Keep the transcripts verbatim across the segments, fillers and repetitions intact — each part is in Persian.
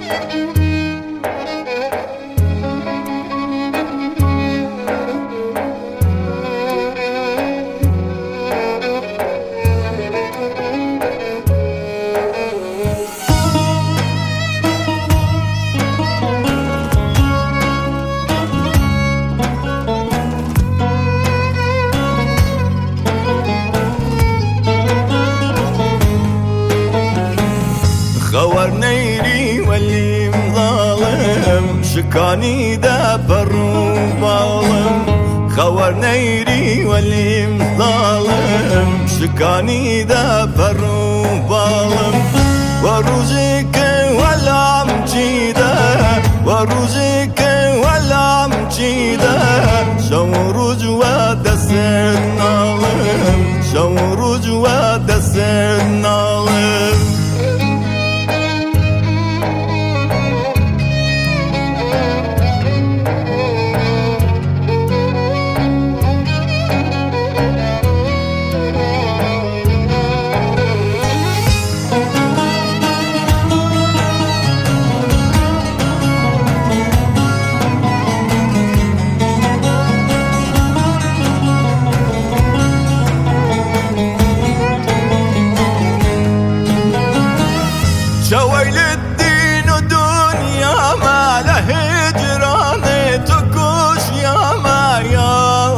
خور نيري واللي مظالم شكاني دبر وظالم خور نيري واللي مظالم شكاني دبر وظالم وروزك ولا مجيده وروزك ولا مجيده شوروج ودس النالم شوروج ودس النالم شويل الدين ودنيا ما له هجران تكوش يا ما يا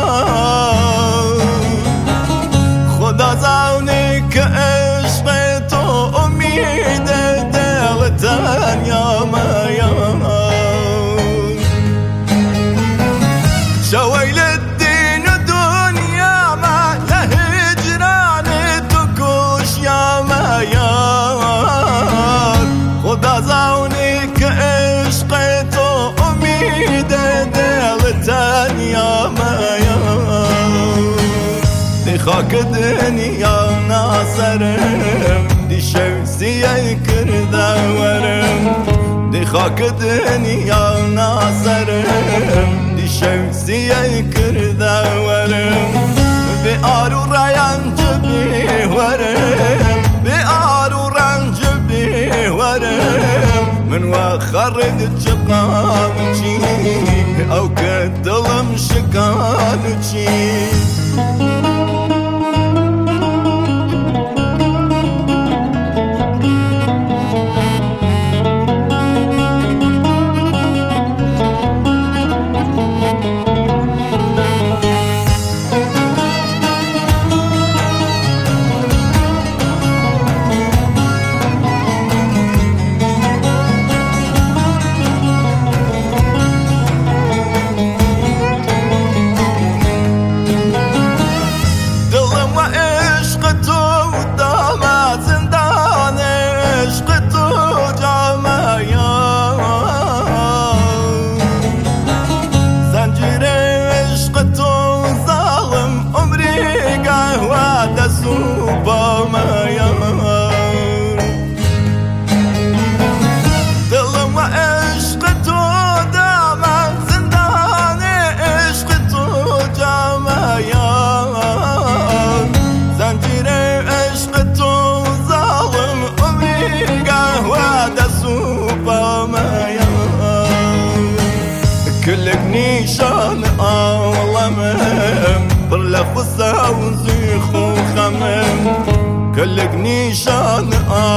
خدا زونك عشقت وأميد دلتان يا ما يا شويل الدين ودنيا ما له هجران تكوش يا ما يا خدا زونك عشقت وأميد دلتان يا ما يا دي خاك دنيا ناصرم دي شمسية كردا ورم دي خاك دنيا ناصرم دي شمسية كردا ورم بآرو ريان جبي ورم بآرو رنج بي ورم من وخرد شقامتي أو كدلم شقامتي كلك نيشان أولمم برلا خصا وزيخ وخمم كلك نيشان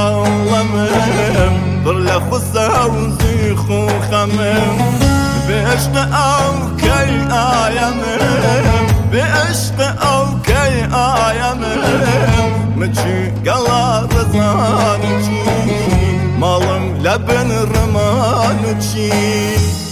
أولمم برلا خصا وزيخ وخمم بعشق أو كي آيامم بعشق أو كي آيامم مجي قلا رزانجي مالم لبن رمانجي